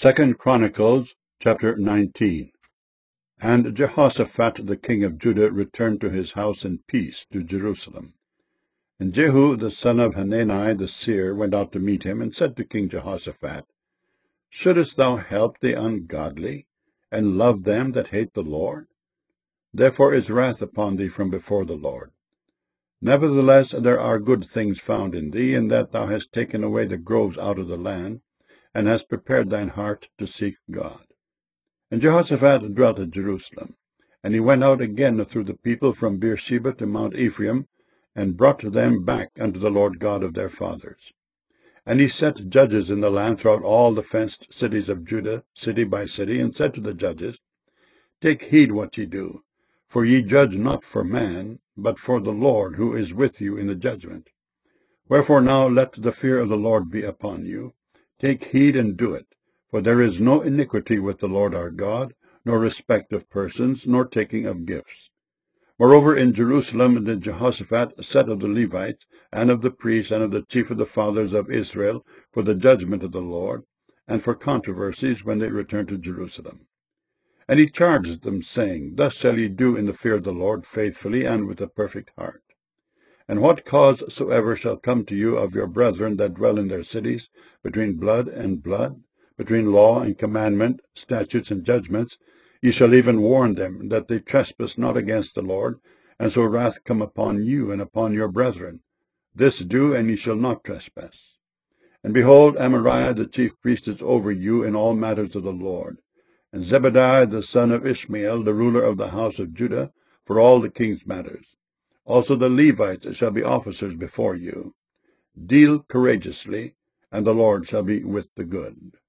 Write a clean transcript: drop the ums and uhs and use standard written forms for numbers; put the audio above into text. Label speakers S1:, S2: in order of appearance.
S1: 2 Chronicles chapter 19. And Jehoshaphat the king of Judah returned to his house in peace to Jerusalem. And Jehu the son of Hanani the seer went out to meet him, and said to King Jehoshaphat, Shouldest thou help the ungodly, and love them that hate the Lord? Therefore is wrath upon thee from before the Lord. Nevertheless there are good things found in thee, in that thou hast taken away the groves out of the land, and hast prepared thine heart to seek God. And Jehoshaphat dwelt at Jerusalem, and he went out again through the people from Beersheba to Mount Ephraim, and brought them back unto the Lord God of their fathers. And he set judges in the land throughout all the fenced cities of Judah, city by city, and said to the judges, Take heed what ye do, for ye judge not for man, but for the Lord, who is with you in the judgment. Wherefore now let the fear of the Lord be upon you. Take heed and do it, for there is no iniquity with the Lord our God, nor respect of persons, nor taking of gifts. Moreover, in Jerusalem did Jehoshaphat set of the Levites, and of the priests, and of the chief of the fathers of Israel, for the judgment of the Lord, and for controversies when they returned to Jerusalem. And he charged them, saying, Thus shall ye do in the fear of the Lord faithfully, and with a perfect heart. And what cause soever shall come to you of your brethren that dwell in their cities, between blood and blood, between law and commandment, statutes and judgments, ye shall even warn them, that they trespass not against the Lord, and so wrath come upon you and upon your brethren. This do, and ye shall not trespass. And behold, Amariah the chief priest is over you in all matters of the Lord, and Zebadiah the son of Ishmael, the ruler of the house of Judah, for all the king's matters. Also the Levites shall be officers before you. Deal courageously, and the Lord shall be with the good.